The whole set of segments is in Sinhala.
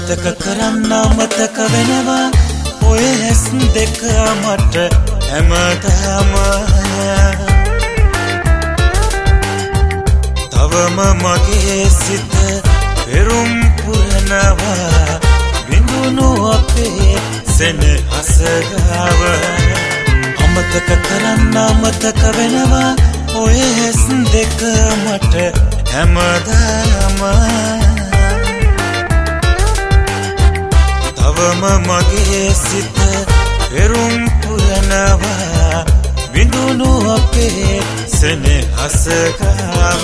අමතක කරන්න අමතක වෙනවා ඔය ඇස් දෙක මට හැමදාම තවම මගේ සිත පෙරුම් පුරනවා බිඳුණු අපේ සෙනෙහස ගාව අමතක කරන්න අමතක වෙනවා ඔය ඇස් දෙක මට හැමදාම තවම මගේ සිත පෙරුම් පුරනවා බිඳුණු අපේ සෙනෙහස ගාව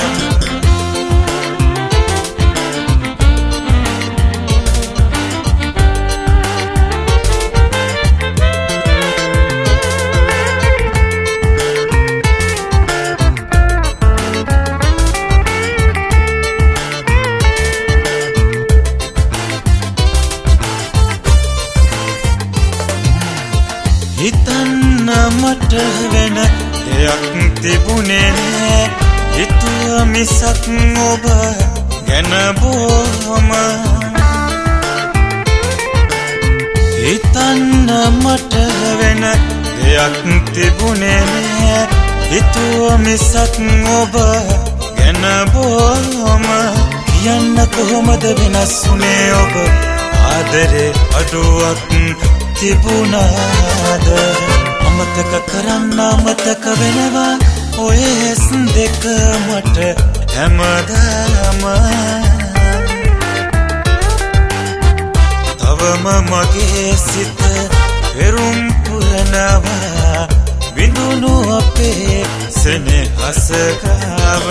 හිතන්න මට වෙන දෙයක් තිබුණේ නෑ හිතුව මිසක් ඔබ ගැන බොහොම හිතන්න මට වෙන දෙයක් තිබුණේ නෑ හිතුව මිසක් ඔබ ගැන බොහොම කියන්න කොහොමද වෙනස් වුණේ ඔබ ආදරේ අඩුවක් තිබුණාද අමතක කරන්න අමතක වෙනවා ඔය ඇස් දෙක මට හැමදාම තවම මගේ සිත පෙරුම් පුරනවා බිඳුණු අපේ සෙනෙහස ගාව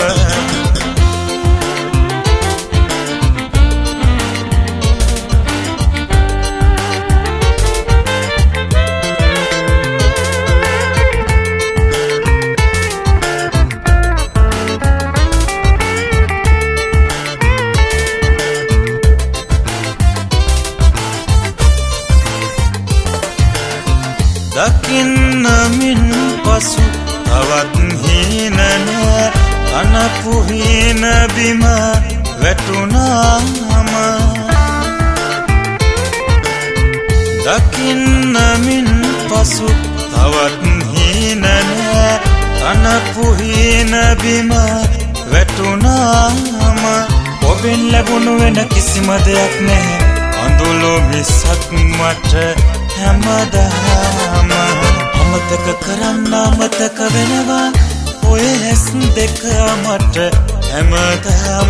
දකින්න මින් පසු තවත් හීන නෑ අනපු හීන බිම වැටුණාම දකින්න මින් පසු තවත් හීන නෑ අනපු හීන බිම වැටුණාම ඔබෙන් ලැබුණු වෙන කිසිම දෙයක් නැහැ අඳුළු මිසක් මට හැමදාම අමතක කරන්න අමතක වෙනවා ඔය ඇස් දෙක මට හැමදාම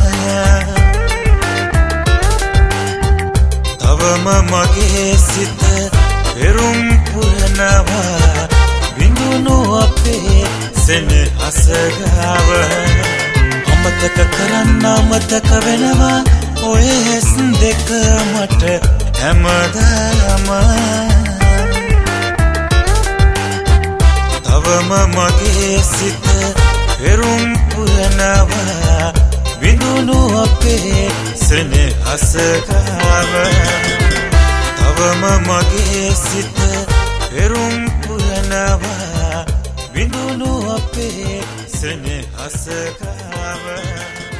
තවම මගේ සිත පෙරුම් පුරනවා බිඳුණු අපේ සෙනෙහස ගාව අමතක කරන්න අමතක වෙනවා ඔය ඇස් දෙක මට හැමදාම තවම මගේ සිත පෙරුම් පුරනවා බිඳුණු අපේ සෙනෙහස ගාව තවම මගේ සිත පෙරුම් පුරනවා බිඳුණු අපේ සෙනෙහස ගාව